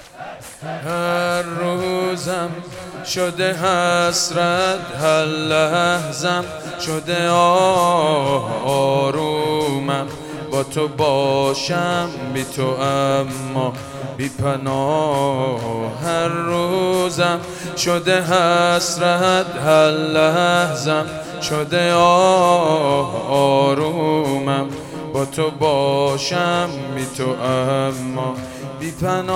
هر روزم شده حسرت، هر لحظم شده آرومم. با تو باشم بی تو اما بی پناه. هر روزم شده حسرت، هر لحظم شده آرومم. با تو باشم بی تو اما بی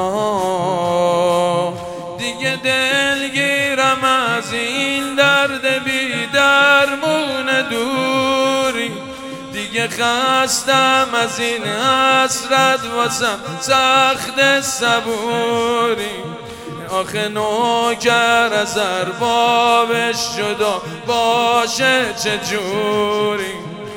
پناه. دیگه دلگیرم از این درد بی درمون دوری، دیگه خستم از این حسرت واسم سخت صبوری. آخه نوکر از اربابش جدا باشه چجوری.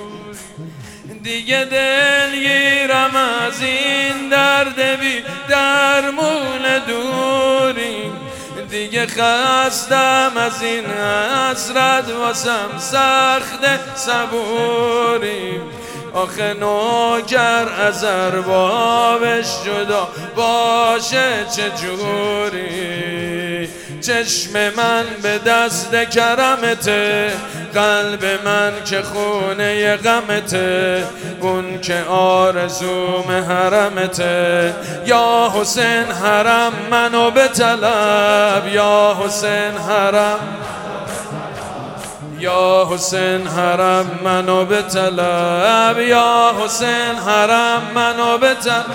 دیگه دلگیرم از این درد بی درمون دوری، دیگه خستم از این حسرت واسم سخت صبوری. آخه نوکر از اربابش جدا باشه چجوری. چشم من به دست کرمته، قلب من که خونه غمته، اون که آرزوم حرمته. یا حسین حرم منو به طلب، یا حسین حرم، یا حسین حرم منو به طلب، یا حسین حرم منو به طلب.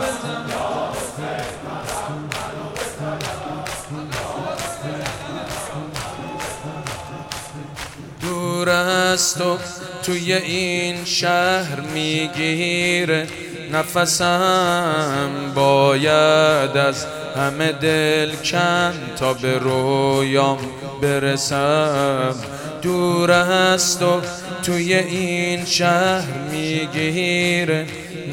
دور از تو توی این شهر میگیره نفسم، باید از همه دل کن تا به رویام برسم. دور از تو توی این شهر میگیره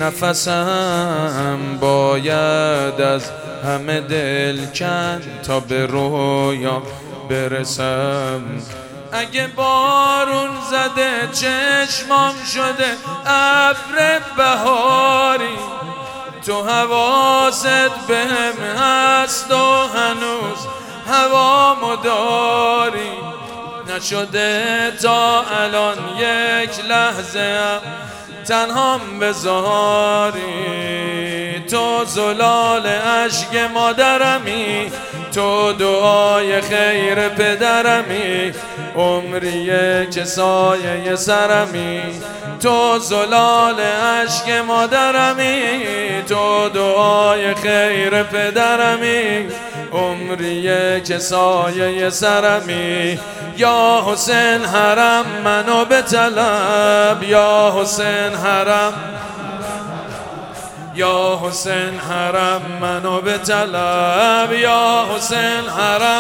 نفسم، باید از همه دل کن تا به رویام برسم. اگه بارون زده چشمام شده ابر بهاری، تو حواست بهم هست و هنوز هوامو داری. نشده تا الان یک لحظه هم تنهام بذاری. تو زلال اشک مادرمی، تو دعای خیر پدرمی، عمریه که سایه سرمی. تو زلال اشک مادرمی، تو دعای خیر پدرمی، عمریه که سایه سرمی. یا حسین حرم منو به طلب، یا حسین حرم، یا حسین حرم منو به طلب، یا حسین حرم.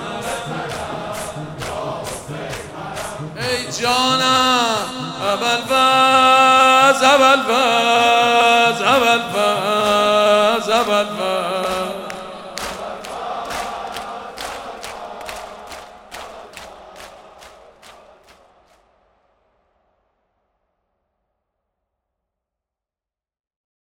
ای جانم ابوالفضل، ابوالفضل، ابوالفضل.